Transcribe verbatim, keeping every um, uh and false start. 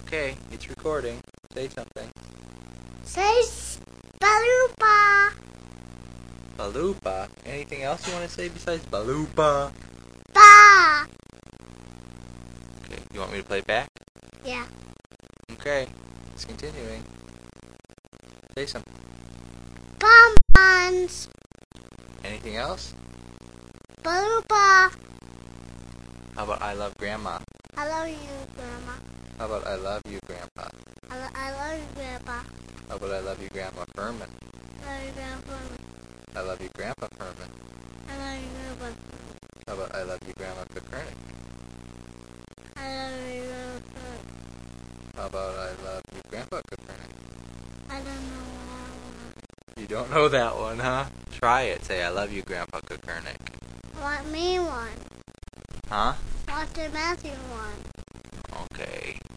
Okay, it's recording. Say something. Say Balupa. Balupa? Anything else you want to say besides Balupa? Ba. Okay, you want me to play back? Yeah. Okay, it's continuing. Say something. Bonbons. Anything else? Balupa. How about I love Grandma? I love you, Grandma. How about I love you, Grandpa? I, lo- I love you, Grandpa. How about I love you, Grandma Furman? I love you, Grandpa. I love you, Grandpa Furman. I love you, Grandpa. How about I love you, Grandma Kopernik? I love you, Grandpa. How about I love you, Grandpa Kopernik? I don't know what I want. You don't know that one, huh? Try it. Say, I love you, Grandpa Kopernik. I want me one. Huh? I want the Matthew one. Okay.